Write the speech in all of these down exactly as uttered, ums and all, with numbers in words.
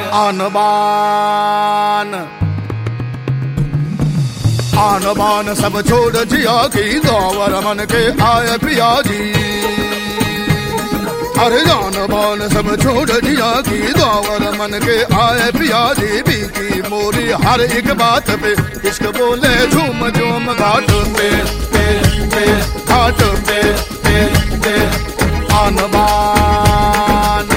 आन बान आन बान सब छोड़ जिया की दावर मन के आए पिया जी। अरे जान बान सब छोड़ जिया की दावर मन के आए पिया जी। बीती मोरी हर एक बात पे इश्क बोले झूम झूम घाट पे पे पे घाट पे पे पे आन बान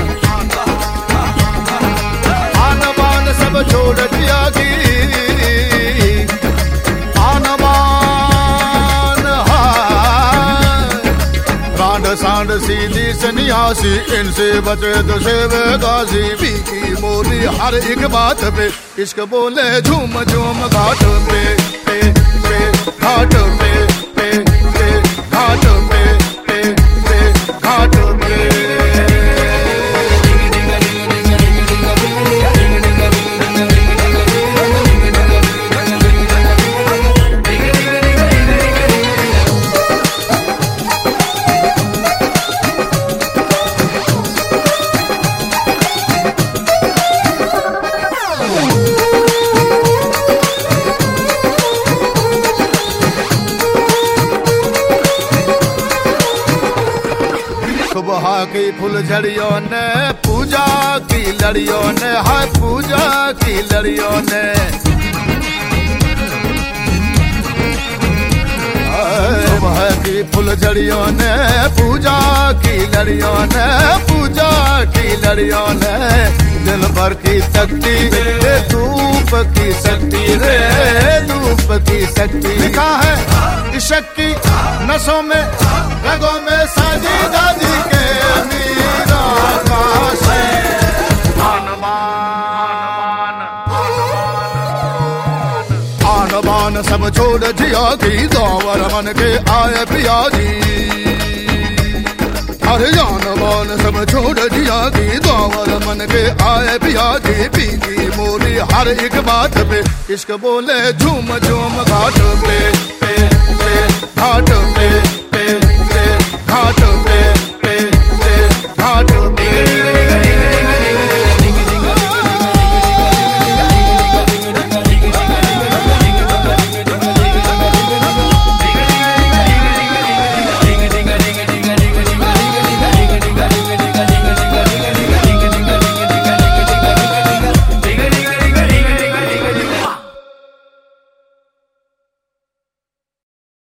आन बान सब छोड़ जिया की आन बान रांड सांड सीधी सन्यासी इनसे बचे तो सेवे गाजी। बीती मोरी हर एक बात पे इश्क बोले झूम झूम घाट पे पे पे घाट पे पे पे घाट पे पे पे घाट पे। सुबह की फुलझड़ियों ने पूजा की लड़ियों ने हाय पूजा की लड़ियों ने सुबह की फुलझड़ियों ने पूजा की लड़ियों ने पूजा की लड़ियों ने दिल भर की शक्ति रे धूप की शक्ति रे धूप की शक्ति लिखा है इश्क की नसों में रगों में साजी दादी के मीरा का से। आन बान आन बान सब छोड़ जिया की दावर मन के आए पिया जी। अरे जान बान सब छोड़ जिया की दावर मन के आए पिया जी। बीती मोरी हर एक बात पे इश्क बोले झूम झूम घाट पे पे पे घाट पे